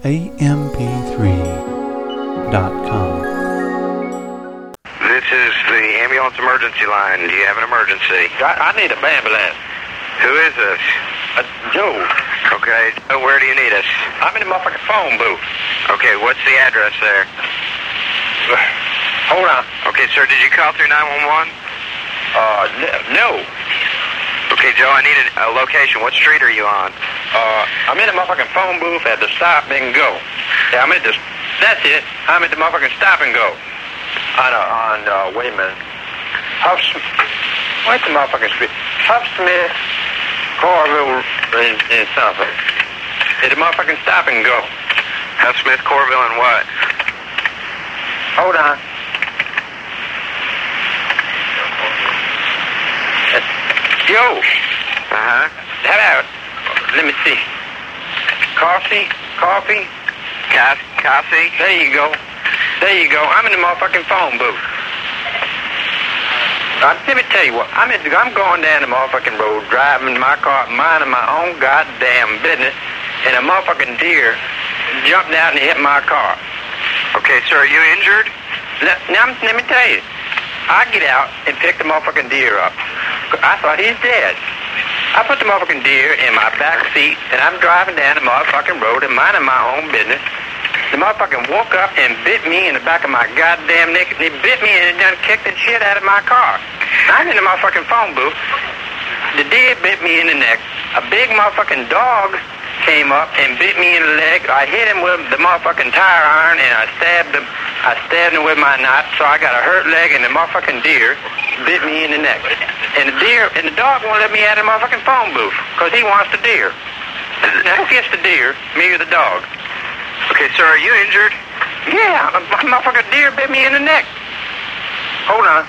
amp3.com. This is the ambulance emergency line. Do you have an emergency? I need an ambulance. Who is this? Joe. Okay. Where do you need us? I'm in the motherfucking phone booth. Okay, what's the address there? Hold on. Okay, sir, did you call through 911? No. Okay, Joe, I need a location. What street are you on? I'm in the motherfucking phone booth at the stop and go. Yeah, I'm at the... That's it. I'm at the motherfucking stop and go. Wait a minute. What's the motherfucking street? Huffsmith, Corville, and something. At the motherfucking stop and go. Huffsmith, Corville, and what? Hold on. Yo. Uh-huh. Hello. Let me see. Coffee. Cassie? There you go. I'm in the motherfucking phone booth. Let me tell you what. I'm going down the motherfucking road, driving my car, minding my own goddamn business, and a motherfucking deer jumped out and hit my car. Okay, sir, are you injured? Now, let me tell you. I get out and pick the motherfucking deer up. I thought he's dead. I put the motherfucking deer in my back seat, and I'm driving down the motherfucking road and minding my own business. The motherfucking woke up and bit me in the back of my goddamn neck. He bit me and done kicked the shit out of my car. I'm in the motherfucking phone booth. The deer bit me in the neck. A big motherfucking dog came up and bit me in the leg. I hit him with the motherfucking tire iron, and I stabbed him with my knife, so I got a hurt leg, and the motherfucking deer bit me in the neck. And the dog won't let me out of the motherfucking phone booth, because he wants the deer. Now, who gets the deer, me or the dog? Okay, sir, are you injured? Yeah, a motherfucking deer bit me in the neck. Hold on.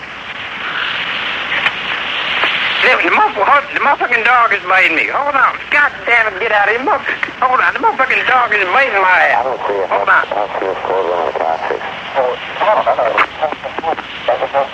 The motherfucking dog is biting me. Hold on. God damn it, get out of here. Hold on. The motherfucking dog is biting my ass. Hold on.